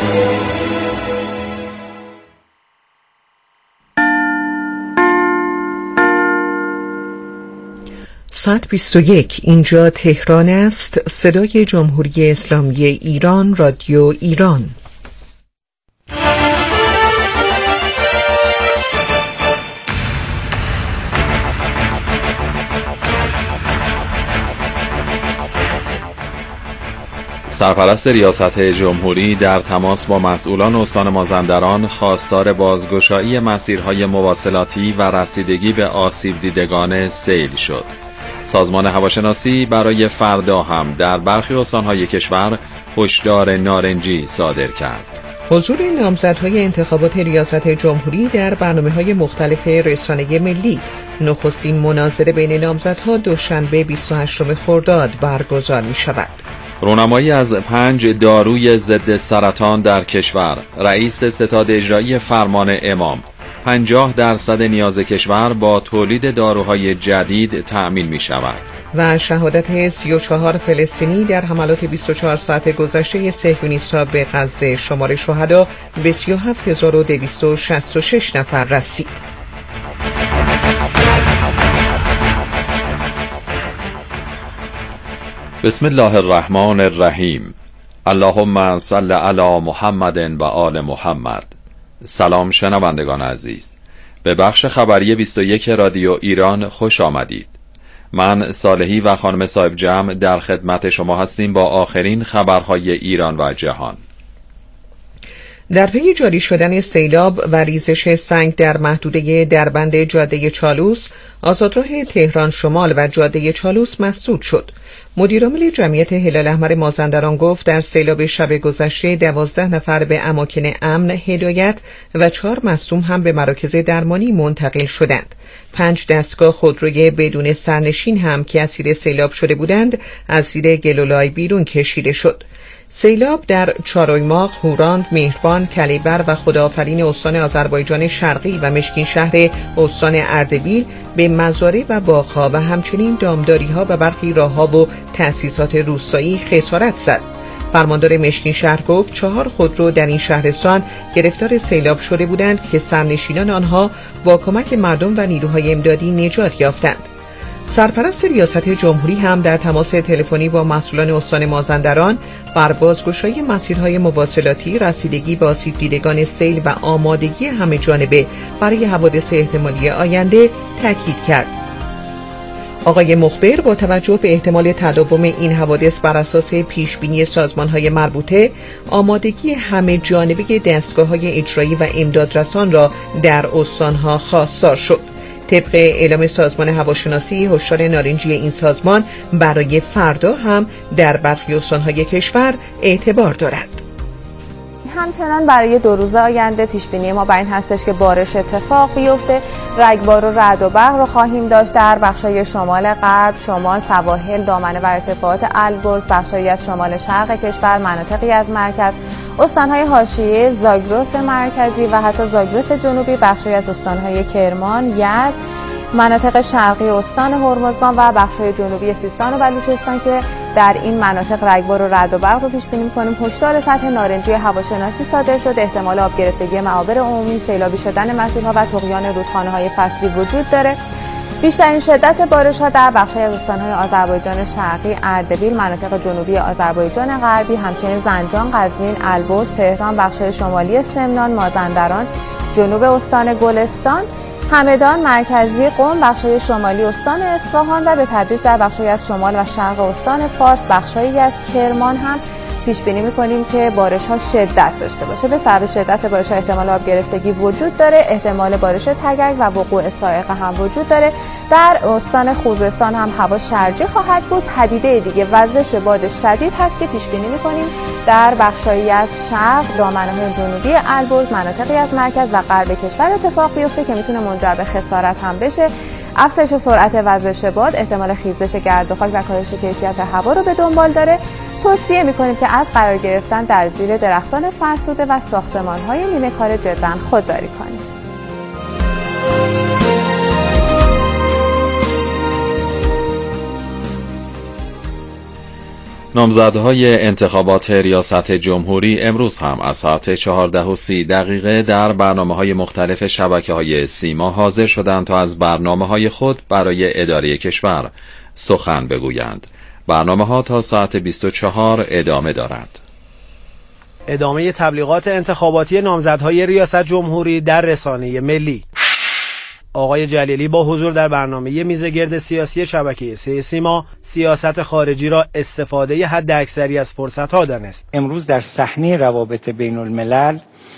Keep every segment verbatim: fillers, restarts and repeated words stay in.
ساعت بیست و یک، اینجا تهران است. صدای جمهوری اسلامی ایران، رادیو ایران. سرپرست ریاست جمهوری در تماس با مسئولان استان مازندران خواستار بازگشایی مسیرهای مواصلاتی و رسیدگی به آسیب دیدگان سیل شد. سازمان هواشناسی برای فردا هم در برخی استانهای کشور هشدار نارنجی صادر کرد. حضور نامزدهای انتخابات ریاست جمهوری در برنامه‌های مختلف رسانه ملی. نخستین مناظره بین نامزدها دوشنبه بیست و هشتم خرداد برگزار می‌شود. رونمایی از پنج داروی ضد سرطان در کشور. رئیس ستاد اجرایی فرمان امام: پنجاه درصد نیاز کشور با تولید داروهای جدید تأمین می شود. و شهادت سی و چهار فلسطینی در حملات بیست و چهار ساعت گذشته صهیونیست‌ها به غزه. شمار شهدا به سی و هفت هزار و دویست و شصت و شش نفر رسید. بسم الله الرحمن الرحیم. اللهم صل علی محمد و آل محمد. سلام شنوندگان عزیز، به بخش خبری بیست و یک رادیو ایران خوش آمدید. من صالحی و خانم صاحب جمع در خدمت شما هستیم با آخرین خبرهای ایران و جهان. در پی جاری شدن سیلاب و ریزش سنگ در محدوده دربند جاده چالوس، آزادراه تهران شمال و جاده چالوس مسدود شد. مدیرعامل جمعیت هلال احمر مازندران گفت در سیلاب شب گذشته دوازده نفر به اماکن امن هدایت و چهار مصدوم هم به مراکز درمانی منتقل شدند. پنج دستگاه خودروی بدون سرنشین هم که اسیر سیلاب شده بودند از زیر گلولای بیرون کشیده شد. سیلاب در چارویماق، هوراند، مهربان، کلیبر و خداآفرین استان آذربایجان شرقی و مشکین شهر استان اردبیل به مزارع و باغ‌ها و همچنین دامداری‌ها و برخی راه‌ها و تأسیسات روستایی خسارت زد. فرماندار مشکین شهر گفت چهار خودرو در این شهرستان گرفتار سیلاب شده بودند که سرنشینان آنها با کمک مردم و نیروهای امدادی نجات یافتند. سرپرست ریاست جمهوری هم در تماس تلفنی با مسئولان استان مازندران بر بازگشایی مسیرهای مواصلاتی، رسیدگی به آسیب دیدگان سیل و آمادگی همه جانبه برای حوادث احتمالی آینده تاکید کرد. آقای مخبر با توجه به احتمال تداوم این حوادث بر اساس پیشبینی سازمان‌های مربوطه، آمادگی همه جانبه دستگاه‌های اجرایی و امدادرسان را در استان‌ها خواستار شد. طبق اعلام سازمان هواشناسی، هشدار نارنجی این سازمان برای فردا هم در برخی استان‌های کشور اعتبار دارد. همچنان برای دو روز آینده پیشبینی ما بر این هستش که بارش اتفاق بیفته. رگبار و رعد و برق رو خواهیم داشت در بخشای شمال غرب، شمال، سواحل، دامنه و ارتفاعات البرز، بخشایی از شمال شرق کشور، مناطقی از مرکز، استان‌های حاشیه، زاگرس مرکزی و حتی زاگرس جنوبی، بخشایی از استان‌های کرمان، یزد، مناطق شرقی استان هرمزگان و بخش‌های جنوبی سیستان و بلوچستان که در این مناطق رگبار و رعد و برق رو پیش بینی می‌کنیم. هشدار سطح نارنجی هواشناسی صادر شده. احتمال آب گرفتگی معابر عمومی، سیلابی شدن مسیرها و طغیان رودخانه‌های فصلی وجود داره. بیشترین شدت بارش‌ها در بخش‌های از استان‌های آذربایجان شرقی، اردبیل، مناطق جنوبی آذربایجان غربی، همچنین زنجان، قزوین، البرز، تهران، بخش‌های شمالی سمنان، مازندران، جنوب استان گلستان، همدان، مرکزی قم، بخش‌های شمالی استان اصفهان و به تدریج در بخش‌های از شمال و شرق استان فارس، بخش‌هایی از کرمان هم پیش بینی می‌کنیم که بارش‌ها شدت داشته باشه. به سبب شدت بارش‌ها احتمال آب گرفتگی وجود داره، احتمال بارش تگرگ و وقوع صاعقه هم وجود داره. در استان خوزستان هم هوا شرجی خواهد بود. پدیده دیگه وزش باد شدید هست که پیش بینی می‌کنیم در بخش‌هایی از شرق، دامنه‌های جنوبی البرز، مناطقی از مرکز و غرب کشور اتفاق بیفته که میتونه منجر به خسارت هم بشه. افزایش سرعت وزش باد، احتمال خیزش گرد و خاک و کاهش کیفیت هوا رو به دنبال داره. توصیه می‌کنیم که از قرار گرفتن در زیر درختان فرسوده و ساختمان‌های نیمه کار جداً خودداری کنید. نامزدهای انتخابات ریاست جمهوری امروز هم از ساعت چهارده و سی دقیقه در برنامه‌های مختلف شبکه‌های سیما حاضر شدند تا از برنامه‌های خود برای اداره کشور سخن بگویند. برنامه‌ها تا ساعت بیست و چهار ادامه دارد. ادامه تبلیغات انتخاباتی نامزدهای ریاست جمهوری در رسانه ملی. آقای جلیلی با حضور در برنامه میزگرد سیاسی شبکه سه سیما سیاست خارجی را استفاده حداکثری از فرصت‌ها دانست. امروز در صحنه روابط بین الملل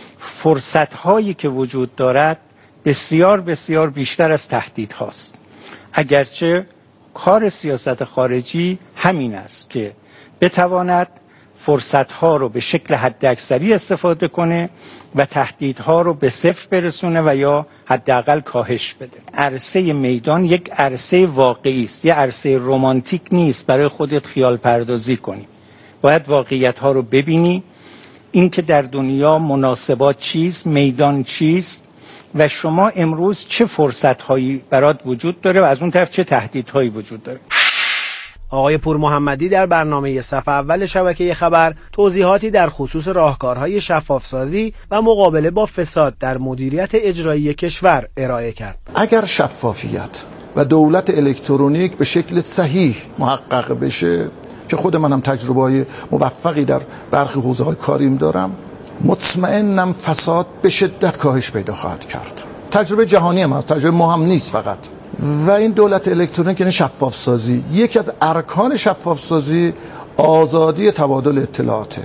فرصت‌هایی که وجود دارد بسیار بسیار بیشتر از تهدیدهاست. اگرچه کار سیاست خارجی همین است که بتواند فرصت‌ها رو به شکل حداکثری استفاده کنه و تهدیدها رو به صفر برسونه و یا حداقل کاهش بده. عرصه میدان یک عرصه واقعی است، یک عرصه رمانتیک نیست برای خودت خیال پردازی کنی. باید واقعیت‌ها رو ببینی، اینکه در دنیا مناسبات چیست، میدان چیست و شما امروز چه فرصت‌هایی برات وجود داره و از اون طرف چه تهدیدهایی وجود داره. آقای پور محمدی در برنامه صف اول شبکه خبر توضیحاتی در خصوص راهکارهای شفافسازی و مقابله با فساد در مدیریت اجرایی کشور ارائه کرد. اگر شفافیت و دولت الکترونیک به شکل صحیح محقق بشه، که خود منم تجربه‌های موفقی در برخی حوزه‌های کاریم دارم، مطمئنم فساد به شدت کاهش پیدا خواهد کرد. تجربه جهانی هم هست، تجربه ما هم نیست فقط. و این دولت الکترونیک یعنی شفاف سازی. یکی از ارکان شفاف سازی آزادی تبادل اطلاعاته.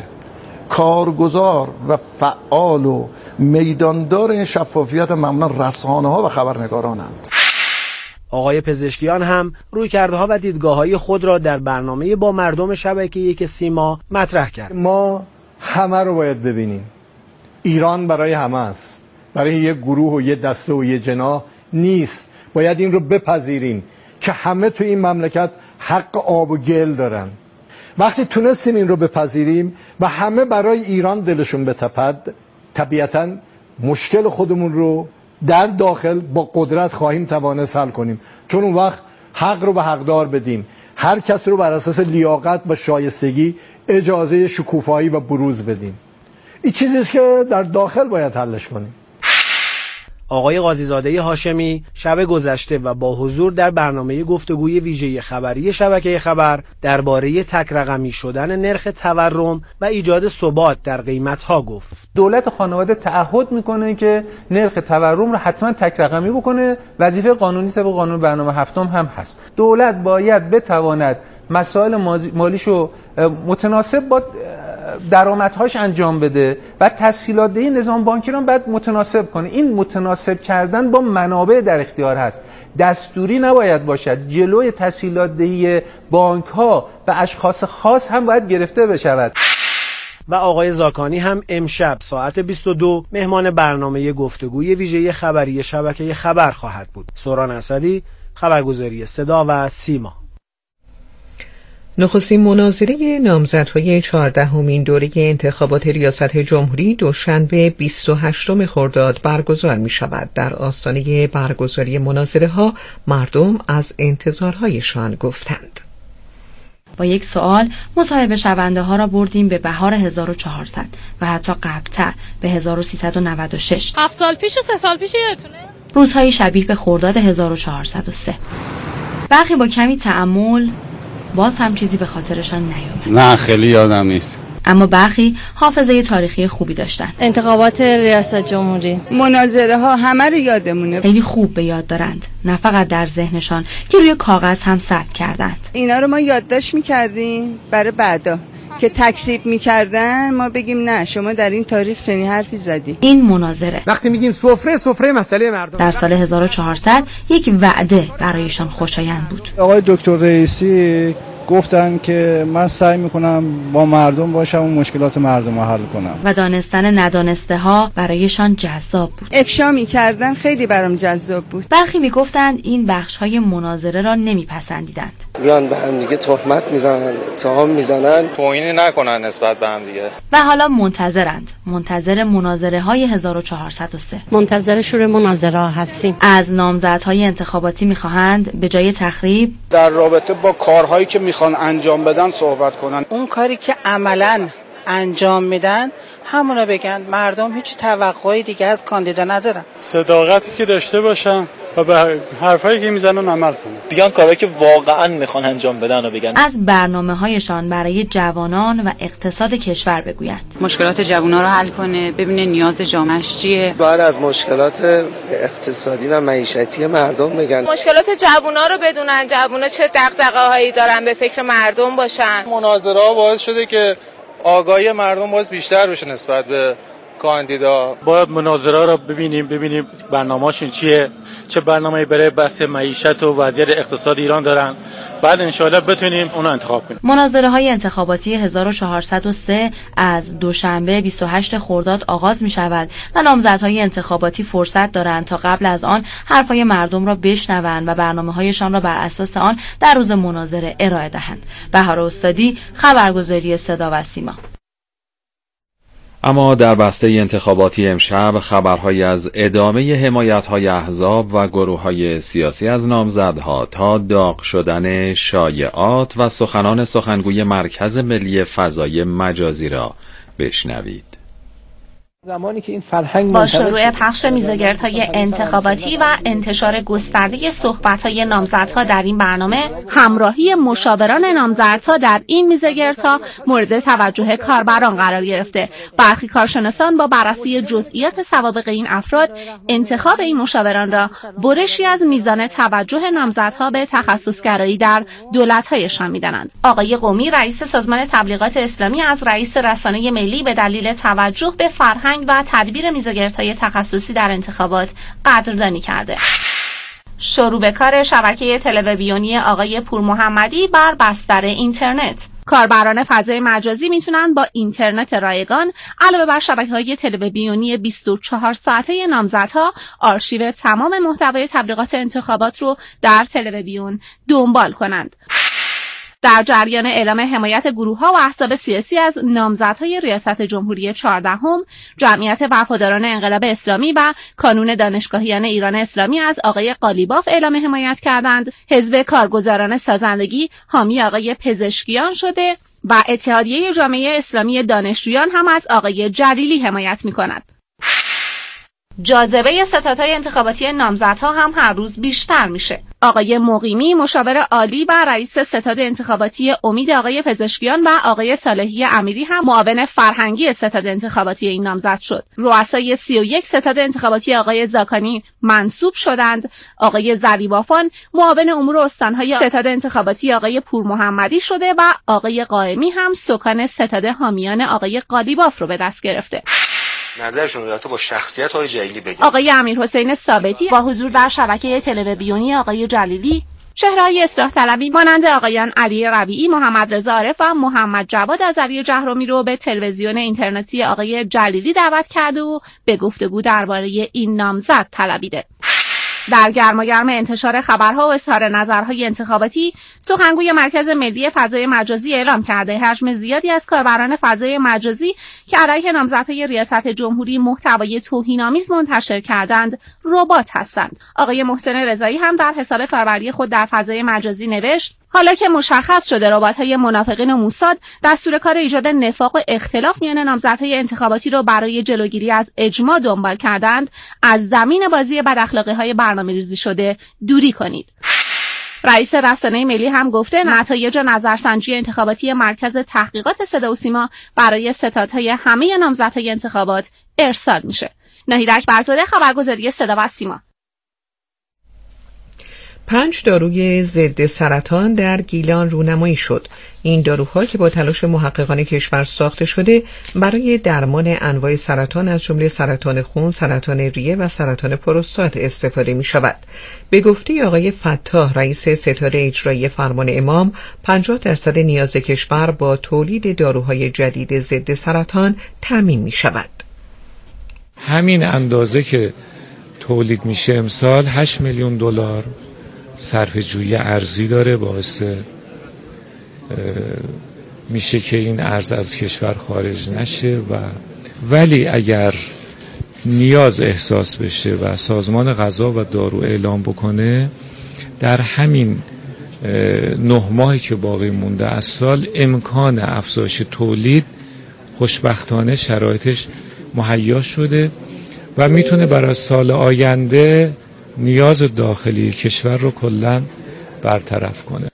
کارگزار و فعال و میداندار این شفافیت معمولا رسانه‌ها و خبرنگارانند. آقای پزشکیان هم رویکردها و دیدگاه‌های خود را در برنامه با مردم شبکه یک سیما مطرح کرد. ما همه رو باید ببینیم. ایران برای همه است. برای یک گروه و یک دسته و یک جناح نیست. باید این رو بپذیریم که همه تو این مملکت حق آب و گل دارن. وقتی تونستیم این رو بپذیریم و همه برای ایران دلشون بتپد، طبیعتاً مشکل خودمون رو در داخل با قدرت خواهیم توانست حل کنیم، چون اون وقت حق رو به حقدار بدیم، هر کس رو بر اساس لیاقت و شایستگی اجازه شکوفایی و بروز بدیم. این چیزی است که در داخل باید حلش کنیم. آقای قاضیزاده هاشمی شب گذشته و با حضور در برنامه گفتگوی ویژه خبری شبکه خبر درباره تک رقمی شدن نرخ تورم و ایجاد ثبات در قیمت‌ها گفت. دولت خانواده تعهد میکنه که نرخ تورم رو حتما تک رقمی بکنه. وظیفه قانونی طبق قانون برنامه هفتم هم هست. دولت باید بتواند مسائل مالیشو متناسب با درآمدهاش انجام بده و تسهیلات دهی نظام بانکی رو باید متناسب کنه. این متناسب کردن با منابع در اختیار هست، دستوری نباید باشد. جلوی تسهیلات دهی بانک ها و اشخاص خاص هم باید گرفته بشود. و آقای زاکانی هم امشب ساعت بیست و دو مهمان برنامه گفتگوی ویژه خبری شبکه خبر خواهد بود. سوران اسدی، خبرگزاری صدا و سیما. نخستین مناظره نامزدهای چهاردهمین دوره انتخابات ریاست جمهوری دوشنبه بیست و هشتم خرداد برگزار می شود. در آستانه برگزاری مناظره ها مردم از انتظارهایشان گفتند. با یک سوال مصاحبه شونده ها را بردیم به بهار هزار و چهارصد و حتی قبلتر به هزار و سیصد و نود و شش. هفت سال پیش و سه سال پیش یادتونه؟ روزهای شبیه به خرداد هزار و چهارصد و سه. برخی با کمی تأمل باز هم چیزی به خاطرشان نیامد. نه خیلی یادم نیست. اما برخی حافظه تاریخی خوبی داشتن. انتخابات ریاست جمهوری، مناظره ها همه رو یادمونه. خیلی خوب به یاد دارند، نه فقط در ذهنشان که روی کاغذ هم ثبت کردند. اینا رو ما یادداشت می‌کردیم برای بعدا که تکذیب می‌کردن ما بگیم نه شما در این تاریخ چنین حرفی زدی. این مناظره وقتی میگیم سفره سفره مسئله مردم در سال هزار و چهارصد یک وعده برایشان خوشایند بود. آقای دکتر رئیسی گفتن که من سعی میکنم با مردم باشم و مشکلات مردم رو حل کنم و دانستن ندانسته ها برایشان جذاب بود. افشا میکردن، خیلی برام جذاب بود. برخی میگفتند این بخش های مناظره را نمیپسندیدند. میان به هم دیگه تهمت میزنن، اتهام میزنن، توهینی نکنن نسبت به هم دیگه. و حالا منتظرند، منتظر مناظره های هزار و چهارصد و سه. منتظر شروع مناظره ها هستیم. از نامزدهای انتخاباتی میخواهند به جای تخریب در رابطه با کارهایی که میخوان انجام بدن صحبت کنن. اون کاری که عملاً انجام میدن همونو بگن. مردم هیچ توقعی دیگه از کاندیدا ندارن. صداقتی که داشته باشن و به حرفایی که میزنن عمل کنن. بیان کارهایی که واقعا میخوان انجام بدن و بگن. از برنامه‌هایشان برای جوانان و اقتصاد کشور بگویند. مشکلات جوانان رو حل کنه، ببینه نیاز جامعه‌اش چیه. بعد از مشکلات اقتصادی و معیشتی مردم بگن. مشکلات جوانان رو بدونن، جوونا چه دغدغه‌هایی دارن، به فکر مردم باشن. مناظره باعث شده که آگاهی مردم باز بیشتر بشه نسبت به کاندیدا. باید مناظره را ببینیم ببینیم برنامه‌شون چیه، چه برنامه‌ای برای بحث معیشت و وضعیت اقتصاد ایران دارن، بعد انشالله بتونیم اون رو انتخاب کنیم. مناظره های انتخاباتی هزار و چهارصد و سه از دوشنبه بیست و هشت خرداد آغاز می شود و نامزدهای انتخاباتی فرصت دارند تا قبل از آن حرفای مردم را بشنوند و برنامه‌هایشان را بر اساس آن در روز مناظره ارائه دهند. بهار استادی، خبرگزاری صدا و سیما. اما در بسته انتخاباتی امشب خبرهایی از ادامه حمایت‌های احزاب و گروه‌های سیاسی از نامزدها تا داغ شدن شایعات و سخنان سخنگوی مرکز ملی فضای مجازی را بشنوید. زمانی که این فرهنگ با شروع پخش میزگردهای انتخاباتی و انتشار گسترده صحبت‌های نامزدها در این برنامه، همراهی مشاوران نامزدها در این میزگردها مورد توجه کاربران قرار گرفته. برخی کارشناسان با بررسی جزئیات سوابق این افراد، انتخاب این مشاوران را برشی از میزان توجه نامزدها به تخصصگرایی در دولت‌هایشان می‌دانند. آقای قومی، رئیس سازمان تبلیغات اسلامی، از رئیس رسانه ملی به دلیل توجه به فرهنگ و تدبیر میزگردهای تخصصی در انتخابات قدردانی کرده. شروع به کار شبکه تلویزیونی آقای پور محمدی بر بستر اینترنت. کاربران فضای مجازی میتونن با اینترنت رایگان علاوه بر شبکه‌های تلویزیونی بیست و چهار ساعته نامزدها، آرشیو تمام محتوای تبلیغات انتخابات رو در تلویزیون دنبال کنند. در جریان اعلام حمایت گروه‌ها و احزاب سیاسی از نامزدهای ریاست جمهوری چهاردهم، جمعیت وفاداران انقلاب اسلامی و کانون دانشگاهیان ایران اسلامی از آقای قالیباف اعلام حمایت کردند. حزب کارگزاران سازندگی حامی آقای پزشکیان شده و اتحادیه جامعه اسلامی دانشجویان هم از آقای جلیلی حمایت می‌کند. جاذبه ستادهای انتخاباتی نامزدها هم هر روز بیشتر میشه. آقای مقیمی، مشاور عالی و رئیس ستاد انتخاباتی امید آقای پزشکیان و آقای صالحی امیری هم معاون فرهنگی ستاد انتخاباتی این نامزد شد. رؤسای سی و یک ستاد انتخاباتی آقای زاکانی منصوب شدند. آقای زریبافان معاون امور استانهای ستاد انتخاباتی آقای پور محمدی شده و آقای قائمی هم سکان ستاد حامیان آقای قالیباف رو به دست گرفته. نظرشون رو با شخصیت های جلیلی بگیم. آقای امیرحسین ثابتی با حضور در شبکه تلویزیونی آقای جلیلی، چهره‌های اصلاح طلبی مانند آقایان علی ربیعی، محمد رضا عارف و محمد جواد آذری جهرومی رو به تلویزیون اینترنتی آقای جلیلی دعوت کرده و به گفتگو درباره این نامزد طلبیده. در گرماگرم انتشار خبرها و اظهار نظرهای انتخاباتی، سخنگوی مرکز ملی فضای مجازی اعلام کرده حجم زیادی از کاربران فضای مجازی که علیه نامزدهای ریاست جمهوری محتوای توهین‌آمیز منتشر کردند، ربات هستند. آقای محسن رضایی هم در حساب کاربری خود در فضای مجازی نوشت: حالا که مشخص شده ربات‌های منافقین و موساد دستور کار ایجاد نفاق و اختلاف میان نامزدهای انتخاباتی را برای جلوگیری از اجماع دنبال کردند، از زمین بازی بداخلاقی‌های برنامه‌ریزی شده دوری کنید. رئیس رسانه ملی هم گفته نتایج نظرسنجی انتخاباتی مرکز تحقیقات صدا و سیما برای ستادهای همه نامزدهای انتخابات ارسال میشه. ناهید اکبرزاده، خبرگزاری صدا و سیما. پنج داروی ضد سرطان در گیلان رونمایی شد. این داروها که با تلاش محققان کشور ساخته شده برای درمان انواع سرطان از جمله سرطان خون، سرطان ریه و سرطان پروستات استفاده می شود. به گفته آقای فتاح، رئیس ستاد اجرایی فرمان امام، پنجاه درصد نیاز کشور با تولید داروهای جدید ضد سرطان تامین می شود. همین اندازه که تولید میشه امسال هشت میلیون دلار صرفه‌جویی ارزی داره، باعث میشه که این ارز از کشور خارج نشه و ولی اگر نیاز احساس بشه و سازمان غذا و دارو اعلام بکنه در همین نه ماهی که باقی مونده از سال امکان افزایش تولید خوشبختانه شرایطش مهیا شده و میتونه برای سال آینده نیاز داخلی کشور رو کلاً برطرف کنه.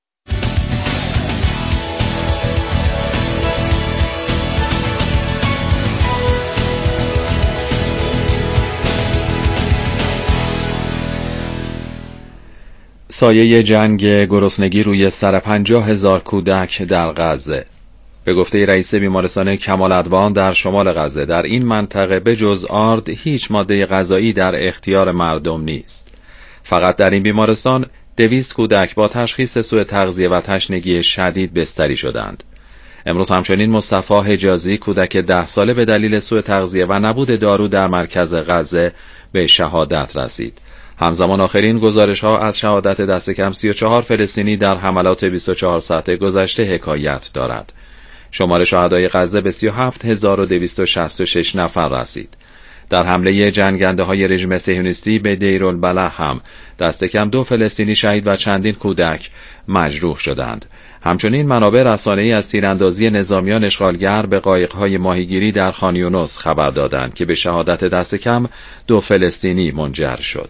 سایه جنگ گرسنگی روی سر پنجاه هزار کودک در غزه. به گفته رئیس بیمارستان کمال ادوان در شمال غزه در این منطقه به جز آرد هیچ ماده غذایی در اختیار مردم نیست. فقط در این بیمارستان دویست کودک با تشخیص سوء تغذیه و تشنگی شدید بستری شدند. امروز همچنین مصطفی حجازی کودک ده ساله به دلیل سوء تغذیه و نبود دارو در مرکز غزه به شهادت رسید. همزمان آخرین گزارش ها از شهادت دست کم سی و چهار فلسطینی در حملات بیست و چهار ساعته گذشته حکایت دارد. شمار شهدای غزه به سی و هفت هزار و دویست و شصت و شش نفر رسید. در حمله جنگنده های رژیم صهیونیستی به دیرالبلح هم دست کم دو فلسطینی شهید و چندین کودک مجروح شدند. همچنین منابع رسانه‌ای از تیراندازی نظامیان اشغالگر به قایق‌های ماهیگیری در خان یونس خبر دادند که به شهادت دست کم دو فلسطینی منجر شد.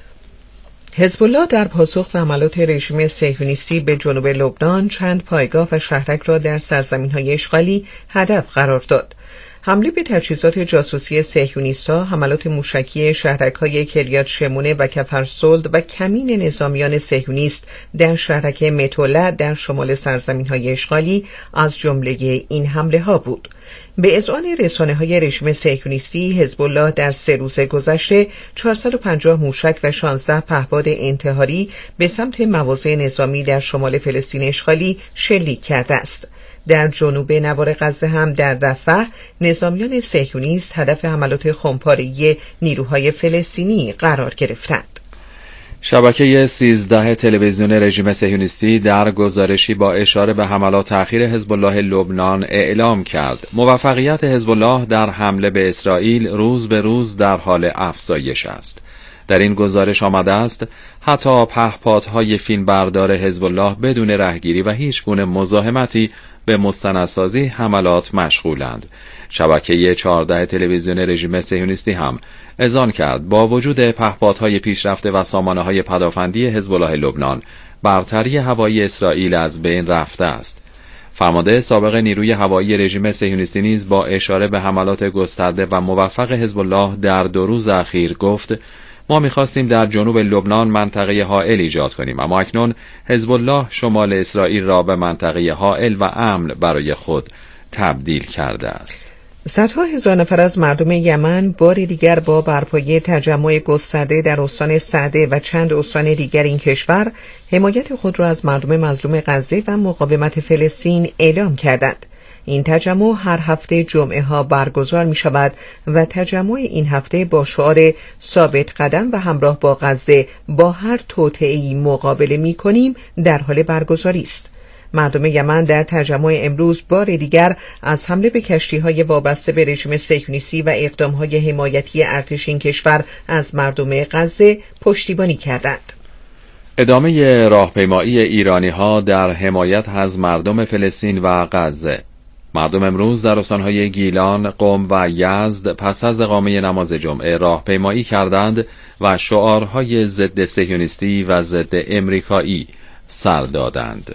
حزب الله در پاسخ به حملات رژیم صهیونیستی به جنوب لبنان چند پایگاه و شهرک را در سرزمین‌های اشغالی هدف قرار داد. حمله به تجهیزات جاسوسی صهیونیست‌ها، حملات موشکی شهرک‌های کریات شمونه و کفرسلد و کمین نظامیان صهیونیست در شهرک متوله در شمال سرزمین‌های اشغالی از جمله این حمله‌ها بود. به اذعان رسانه‌های رژیم صهیونیستی، حزب الله در سه روز گذشته چهارصد و پنجاه موشک و شانزده پهپاد انتحاری به سمت مواضع نظامی در شمال فلسطین اشغالی شلیک کرده است. در جنوب نوار غزه هم در رفح نظامیان صهیونیست هدف حملات خمپاره‌ای نیروهای فلسطینی قرار گرفتند. شبکه سیزده تلویزیون رژیم صهیونیستی در گزارشی با اشاره به حملات اخیر حزب الله لبنان اعلام کرد موفقیت حزب الله در حمله به اسرائیل روز به روز در حال افزایش است. در این گزارش آمده است حتی پهپادهای فیلمبردار حزب الله بدون رهگیری و هیچ گونه مزاحمتی به مستندسازی حملات مشغولند. شبکه چهارده تلویزیون رژیم صهیونیستی هم اذعان کرد با وجود پهپادهای پیشرفته و سامانه‌های پدافندی حزب الله لبنان برتری هوایی اسرائیل از بین رفته است. فرمانده سابق نیروی هوایی رژیم صهیونیستی نیز با اشاره به حملات گسترده و موفق حزب الله در دو روز اخیر گفت ما می‌خواستیم در جنوب لبنان منطقه حائل ایجاد کنیم، اما اکنون حزب الله شمال اسرائیل را به منطقه حائل و امن برای خود تبدیل کرده است. صدها هزار نفر از مردم یمن بار دیگر با برپایی تجمع گسترده در استان سعده و چند استان دیگر این کشور حمایت خود را از مردم مظلوم غزه و مقاومت فلسطین اعلام کردند. این تجمع هر هفته جمعه ها برگزار می شود و تجمع این هفته با شعار ثابت قدم و همراه با غزه با هر توطئه‌ای مقابله می کنیم در حال برگزاری است. مردم یمن در تجمع امروز بار دیگر از حمله به کشتی‌های وابسته به رژیم صهیونیستی و اقدام‌های حمایتی ارتش این کشور از مردم غزه پشتیبانی کردند. ادامه راهپیمایی ایرانی‌ها در حمایت از مردم فلسطین و غزه. مردم امروز در استان‌های گیلان، قم و یزد پس از اقامه نماز جمعه راهپیمایی کردند و شعارهای ضد صهیونیستی و ضد امریکایی سر دادند.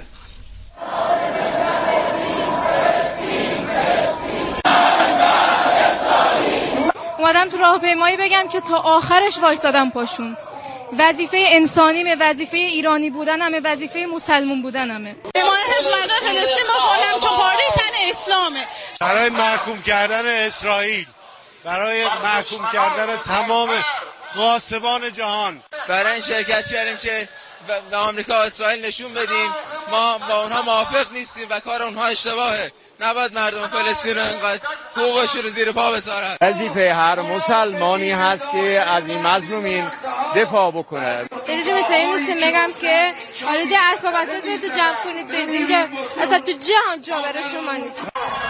اومدم تو راهپیمایی بگم که تا آخرش وایسادم پاشون. وظیفه انسانیمه، وظیفه ایرانی بودنمه، وظیفه مسلمون بودنمه. حمایت از مردم فلسطین بکنم چون پاره تن اسلامه. برای محکوم کردن اسرائیل، برای محکوم کردن تمام غاصبان جهان، برای این شرکت کردیم که به آمریکا و اسرائیل نشون بدیم ما با اونها موافق نیستیم و کار اونها اشتباهه. نباید مردم فلسطین رو انقدر حقوقش رو زیر پا بذارن. وظیفه هر مسلمانی هست که از این مظلومین دفاع بکنن. یه روزی مثل این نیستیم بگم که آره ده اسباب اساسیتو جمع کنید برید اینجا، اصلا تو جهان جا برای شما نیست.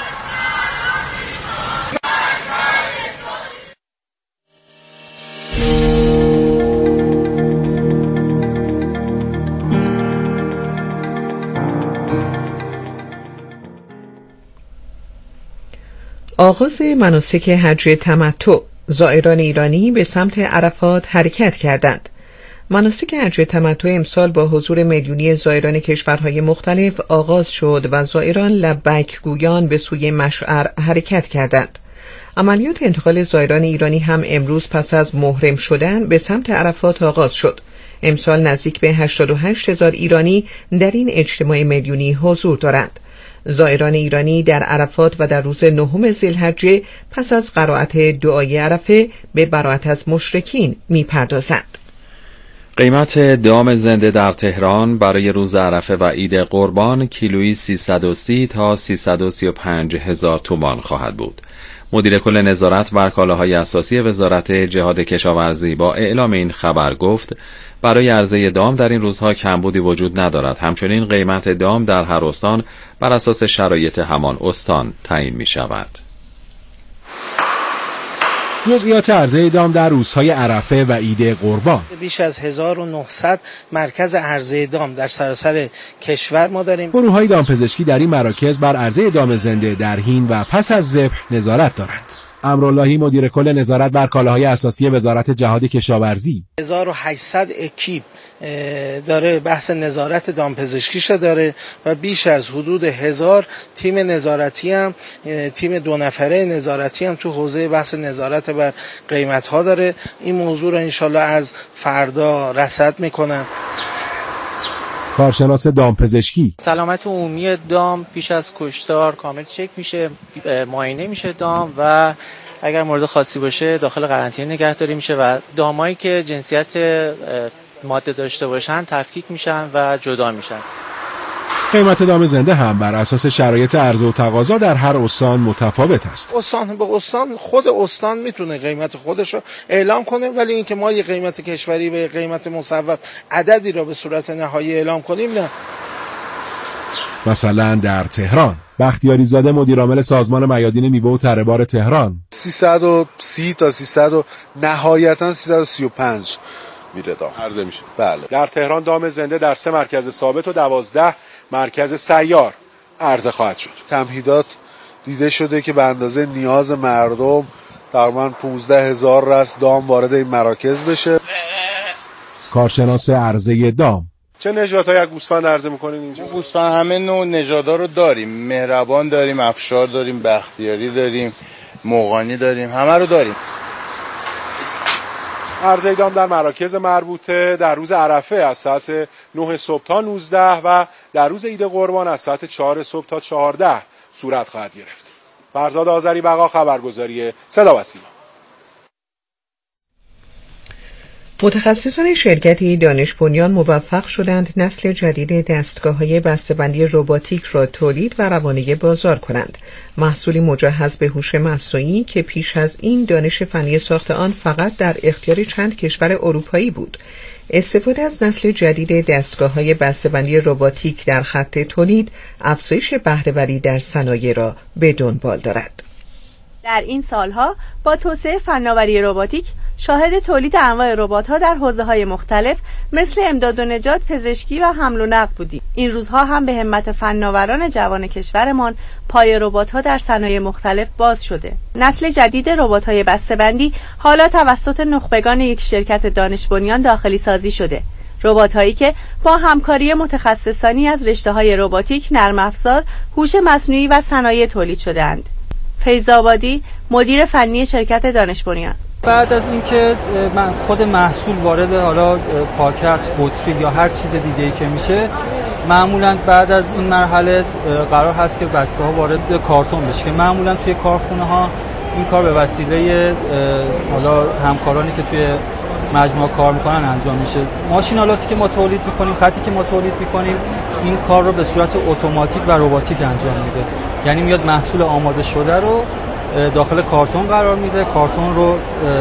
آغاز مناسک حج تمتع، زائران ایرانی به سمت عرفات حرکت کردند. مناسک حج تمتع امسال با حضور میلیونی زائران کشورهای مختلف آغاز شد و زائران لبیک گویان به سوی مشعر حرکت کردند. عملیات انتقال زائران ایرانی هم امروز پس از محرم شدن به سمت عرفات آغاز شد. امسال نزدیک به هشتاد و هشت هزار ایرانی در این اجتماع میلیونی حضور دارند. زائران ایرانی در عرفات و در روز نهم ذی‌الحجه پس از قرائت دعای عرفه به براءت از مشرکین می‌پردازند. قیمت دام زنده در تهران برای روز عرفه و عید قربان کیلویی سیصد و سی تا سیصد و سی و پنج هزار تومان خواهد بود. مدیر کل نظارت بر کالاهای اساسی وزارت جهاد کشاورزی با اعلام این خبر گفت برای عرضه دام در این روزها کمبودی وجود ندارد. همچنین قیمت دام در هر استان بر اساس شرایط همان استان تعیین می شود. جزئیات عرضه دام در روزهای عرفه و عید قربان. بیش از هزار و نهصد مرکز عرضه دام در سراسر کشور ما داریم. گروه‌های دامپزشکی در این مراکز بر عرضه دام زنده در حین و پس از ذبح نظارت دارند. امراللهی مدیر کل نظارت بر کالاهای اساسی وزارت جهاد کشاورزی هزار و هشتصد اکیپ داره بحث نظارت دامپزشکیش داره و بیش از حدود هزار تیم نظارتی هم تیم دو نفره نظارتی هم تو حوزه بحث نظارت بر قیمت ها داره. این موضوع رو انشالله از فردا رصد میکنن. کارشناس دامپزشکی: سلامت عمومی دام پیش از کشتار کامل چک میشه، معاینه میشه دام و اگر مورد خاصی باشه داخل قرنطینه نگهداری میشه و دامایی که جنسیت ماده داشته باشن تفکیک میشن و جدا میشن. قیمت دام زنده هم بر اساس شرایط عرضه و تقاضا در هر استان متفاوت است. استان به استان خود استان میتونه قیمت خودش رو اعلام کنه، ولی اینکه ما یه قیمت کشوری و یه قیمت مصوب عددی را به صورت نهایی اعلام کنیم نه. مثلا در تهران بختیاری زاده مدیر عامل سازمان میادین میوه و تره بار تهران: سیصد و سی تا سیصد و نهایتا سیصد و سی و پنج میره دام عرضه میشه. بله. در تهران دام زنده در سه مرکز ثابت و دوازده مرکز سیار عرضه خواهد شد. تمهیدات دیده شده که به اندازه نیاز مردم تقریباً پانزده هزار رس دام وارد این مراکز بشه. کارشناس عرضه دام: چه نژادهایی از گوسفند عرضه میکنین اینجا؟ گوسفند همه نوع نژادا رو داریم، مهربان داریم، افشار داریم، بختیاری داریم، مغانی داریم، همه رو داریم. عرضه دام در مراکز مربوطه در روز عرفه از ساعت نه صبح تا نوزده و در روز عید قربان از ساعت چهار صبح تا چهارده صورت خواهد گرفت. فرزاد آذری بقا، خبرگزاری صدا و سیما. متخصصان شرکتی دانش بنیان موفق شدند نسل جدید دستگاه‌های بسته‌بندی رباتیک را تولید و روانه بازار کنند. محصولی مجهز به هوش مصنوعی که پیش از این دانش فنی ساخت آن فقط در اختیار چند کشور اروپایی بود. استفاده از نسل جدید دستگاه‌های بسته‌بندی رباتیک در خط تولید افزایش بهره‌وری در صنایع را به دنبال دارد. در این سالها با توسعه فناوری رباتیک شاهد تولید انواع ربات‌ها در حوزه‌های مختلف مثل امداد و نجات، پزشکی و حمل و نقل بودیم. این روزها هم به همت فناوران جوان کشورمان پای ربات‌ها در صنایع مختلف باز شده. نسل جدید ربات‌های بسته‌بندی حالا توسط نخبگان یک شرکت دانش بنیان داخلی سازی شده. ربات‌هایی که با همکاری متخصصانی از رشته‌های رباتیک، نرم افزار، هوش مصنوعی و صنایع تولید شده‌اند. فیض‌آبادی، مدیر فنی شرکت دانش بنیان: بعد از اینکه من خود محصول وارد حالا پاکت، بطری یا هر چیز دیگه‌ای که میشه، معمولاً بعد از این مرحله قرار هست که بسته ها وارد کارتون بشه که معمولاً توی کارخونه ها این کار به وسیله حالا همکارانی که توی مجموعه کار میکنن انجام میشه. ماشینالاتی که ما تولید میکنیم، خطی که ما تولید میکنیم، این کار رو به صورت اتوماتیک و رباتیک انجام میده. یعنی میاد محصول آماده شده رو داخل کارتون قرار میده، کارتون رو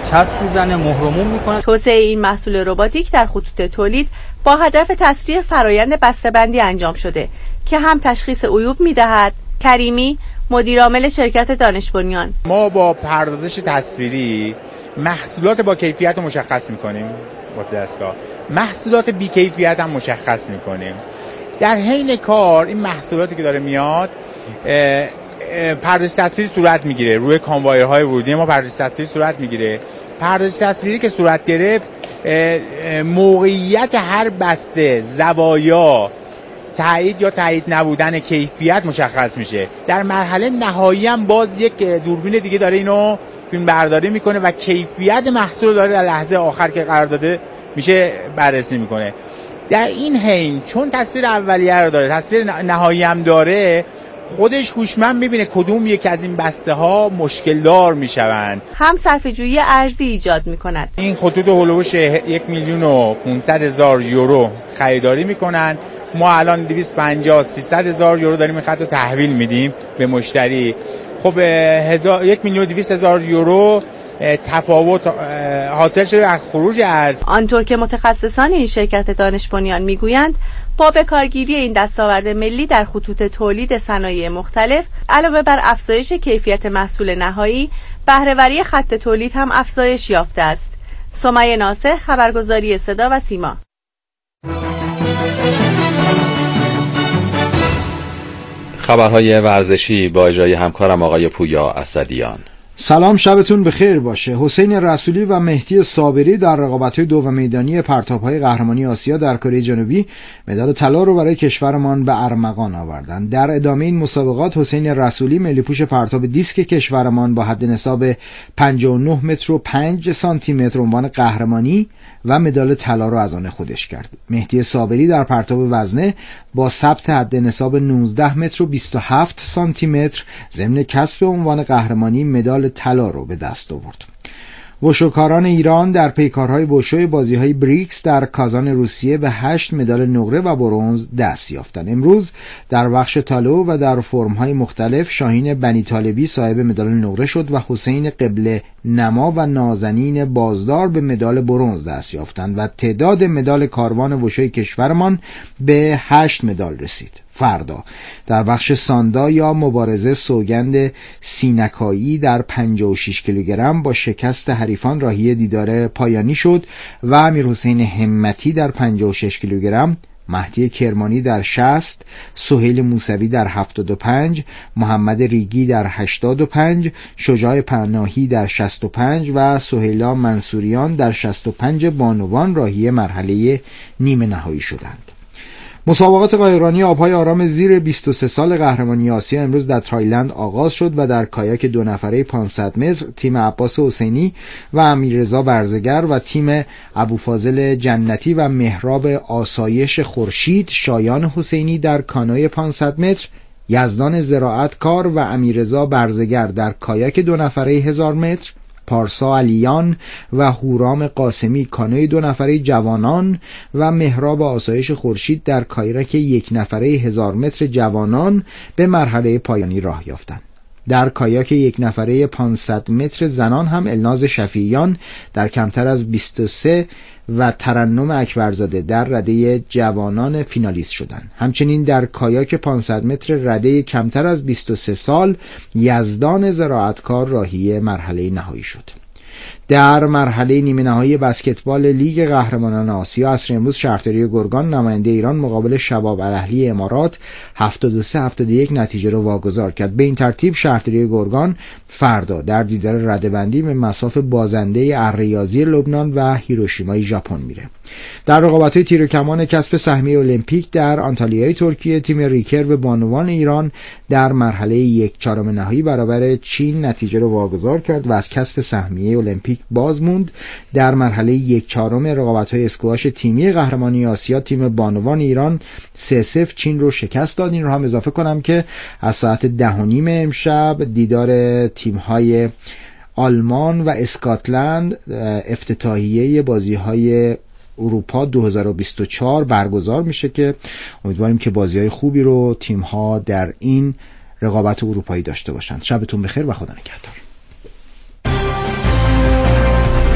چسب میزنه، مهرموم میکنه. توسعه این محصول رباتیک در خطوط تولید با هدف تسریع فرایند بسته‌بندی انجام شده که هم تشخیص عیوب میدهد. کریمی، مدیر عامل شرکت دانش بنیان: ما با پردازش تصویری محصولات با کیفیت مشخص میکنیم با دستگاه، محصولات بی کیفیت هم مشخص میکنیم. در حین کار این محصولاتی که داره میاد پردازش تصویری صورت میگیره، روی کانوایرهای ورودی ما پردازش تصویری صورت میگیره. پردازش تصویری که صورت گرفت، موقعیت هر بسته، زوایا، تایید یا تایید نبودن کیفیت مشخص میشه. در مرحله نهایی هم باز یک دوربین دیگه داره اینو فیلم برداری میکنه و کیفیت محصول داره در لحظه آخر که قرار داده میشه بررسی میکنه. در این حین چون تصویر اولیه رو داره، تصویر نهایی هم داره، خودش هوشمند میبینه کدوم یک از این بسته ها مشکل دار میشوند. هم صرفه‌جویی ارزی ایجاد میکند. این خطوط هولوش یک میلیون و پانصد هزار یورو خریداری میکنن. ما الان دویست و پنجاه سیصد هزار یورو داریم این خط رو تحویل میدیم به مشتری. خب هزار یک میلیون و دویست هزار یورو تفاوت حاصل شده از خروج ارز. آنطور که متخصصان این شرکت دانش بنیان میگویند، با بکارگیری این دستاورد ملی در خطوط تولید صنایع مختلف، علاوه بر افزایش کیفیت محصول نهایی، بهره‌وری خط تولید هم افزایش یافته است. سمیه ناصح، خبرگزاری صدا و سیما. خبرهای ورزشی با اجرای همکارم آقای پویا اسدیان. سلام، شبتون بخیر باشه. حسین رسولی و مهدی صابری در رقابت‌های دو میدانی پرتاب‌های قهرمانی آسیا در کره جنوبی مدال طلا رو برای کشورمان به ارمغان آوردند. در ادامه این مسابقات حسین رسولی ملی‌پوش پرتاب دیسک کشورمان با حد نصاب پنجاه و نه متر و پنج سانتی متر عنوان قهرمانی و مدال طلا رو از آن خودش کرد. مهدی صابری در پرتاب وزنه با ثبت حد نصاب نوزده متر و بیست و هفت سانتی متر ضمن کسب عنوان قهرمانی مدال طلا رو به دست آورد. وشوکاران ایران در پیکارهای وشوی بازی‌های بریکس در کازان روسیه به هشت مدال نقره و برنز دست یافتند. امروز در بخش تالو و در فرم‌های مختلف شاهین بنی طالبی صاحب مدال نقره شد و حسین قبله نما و نازنین بازدار به مدال برنز دست یافتند و تعداد مدال کاروان وشوی کشورمان به هشت مدال رسید. فردا در بخش ساندا یا مبارزه سوگند سینکایی در پنجاه و شش کیلوگرم با شکست حریفان راهی دیدار پایانی شد و امیرحسین همتی در پنجاه و شش کیلوگرم، مهدی کرمانی در شصت، سهیل موسوی در هفتاد و پنج، محمد ریگی در هشتاد و پنج، شجاع پناهی در شصت و پنج و سهیلا منصوریان در شصت و پنج بانوان راهی مرحله نیمه نهایی شدند. مسابقات قایقرانی آبهای آرام زیر بیست و سه سال قهرمانی آسیا امروز در تایلند آغاز شد و در کایاک دو نفره پانصد متر تیم عباس حسینی و امیررضا برزگر و تیم ابوفاضل جنتی و مهراب آسایش خورشید شایان حسینی در کانوی پانصد متر، یزدان زراعتکار و امیررضا برزگر در کایاک دو نفره هزار متر، پارسا علیان و هورام قاسمی کانوی دو نفره جوانان و مهراب آسایش خورشید در کایاک یک نفره هزار متر جوانان به مرحله پایانی راه یافتند. در کایاک یک نفره پانصد متر زنان هم الناز شفیعیان در کمتر از بیست و سه و ترنم اکبرزاده در رده جوانان فینالیست شدند. همچنین در کایاک پانصد متر رده کمتر از بیست و سه سال یزدان زراعتکار راهی مرحله نهایی شد. در مرحله نیمه نهایی بسکتبال لیگ قهرمانان آسیا عصر امروز شهرداری گرگان نماینده ایران مقابل شباب الاهلی امارات هفتاد و سه هفتاد و یک نتیجه رو واگذار کرد. به این ترتیب شهرداری گرگان فردا در دیدار رده‌بندی به مصاف بازنده الریاضی لبنان و هیروشیمای ژاپن میره. در رقابت‌های تیر و کمان کسب سهمیه المپیک در آنتالیای ترکیه تیم ریکرو بانوان ایران در مرحله یک چهارم نهایی برابر چین نتیجه رو واگذار کرد و از کسب سهمیه المپیک باز موند. در مرحله یک چهارم رقابت‌های اسکواش تیمی قهرمانی آسیا تیم بانوان ایران سه صفر چین رو شکست داد. این رو هم اضافه کنم که از ساعت ده و نیم امشب دیدار تیم‌های آلمان و اسکاتلند افتتاحیه بازی‌های اروپا دو هزار و بیست و چهار برگزار میشه که امیدواریم که بازی‌های خوبی رو تیم‌ها در این رقابت اروپایی داشته باشند. شبتون بخیر و خدا نگهدار.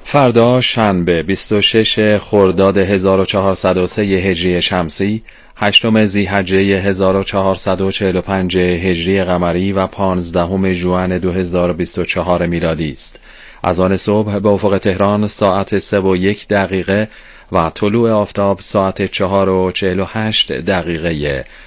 فردا شنبه بیست و شش خرداد هزار و چهارصد و سه هجری شمسی، هشتم ذی‌حجه هزار و چهارصد و چهل و پنج هجری قمری و پانزدهم ژوئن دو هزار و بیست و چهار میلادی است. از آن صبح به افق تهران ساعت سه و یک دقیقه و طلوع آفتاب ساعت چهار و چهل و هشت دقیقه